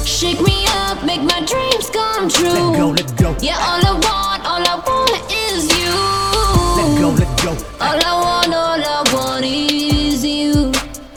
Shake me up, make my dreams come true. Let go. Yeah, all I want is you. Let go. All I want is you.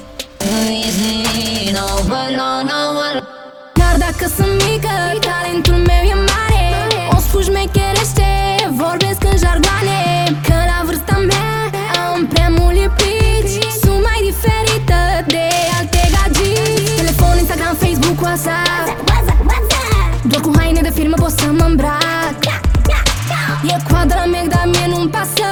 Easy, no, but no. Chiar dacă sunt mică, talentul meu e mare. O spun șmecherește, vorbesc în jargoane. Că la vârsta mea am prea mult iubiți. Sunt mai diferită de alte gagiți. Telefon, Instagram, Facebook, WhatsApp. Doar cu haine de firmă pot să mă îmbrac. E coadă la Mac, dar mie nu-mi pasă.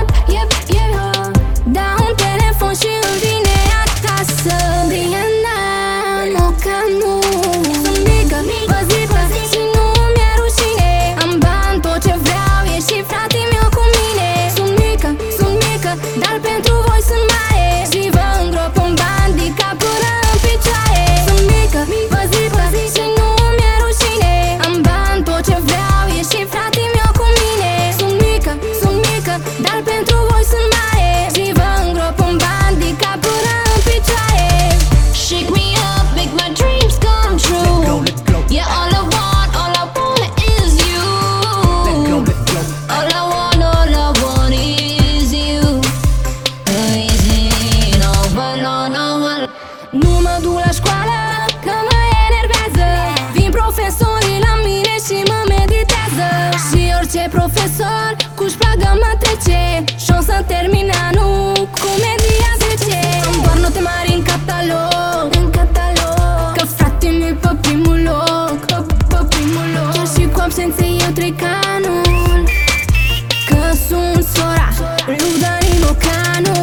Dau un telefon și îmi vine acasă. Diana Mocanu. Sunt mică, văzită și nu mi-e rușine. Am bani, tot ce vreau e și fratele meu cu mine. Sunt mică, dar pentru voi sunt mare. Și vă îngrop în bani de cap până în picioare. Sunt mică, văzită și nu mi-e rușine. Am bani, tot ce vreau e și fratele meu cu mine. Sunt mică, dar pentru voi sunt mare. Și vă îngrop în bani de cap până în picioare. Shake me up, make my dreams come true. Let go. Yeah, all I want is you. Let go. All I want is you. Easy, no, but no. Nu mă duc la școală, că mă enervează. Vin profesorii la mine și mă meditează. Și orice profesor cu șpagă mă trece. Și o să termin anul cu media 10. Am doar note mari în catalog. Că frate-mi e pe primul loc. Chiar și cu absențe eu trec anul. Că sunt sora lui Dani Mocanu.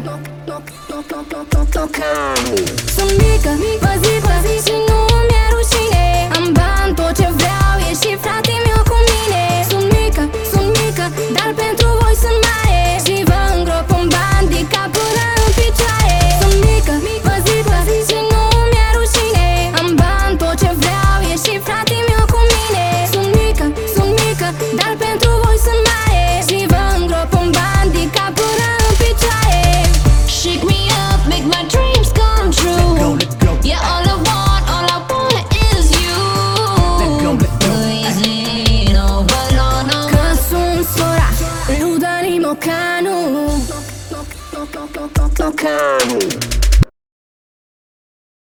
Sunt mică, văzită și nu mi-e rușine. Am bani, tot ce vreau e și fratele meu cu mine. Sunt mică, dar pentru voi sunt mare. Și vă îngrop în bani de cap până în picioare. Sunt mică, văzită și nu mi-e rușine. Am bani, tot ce vreau e și fratele meu cu mine. Sunt mică, dar pentru voi sunt mare. Și vă îngrop în bani de cap până în picioare. Shake me up, make my dreams come true. Let go. Yeah, all I want is you. Easy, no, but no. Că sunt sora lui Dani Mocanu.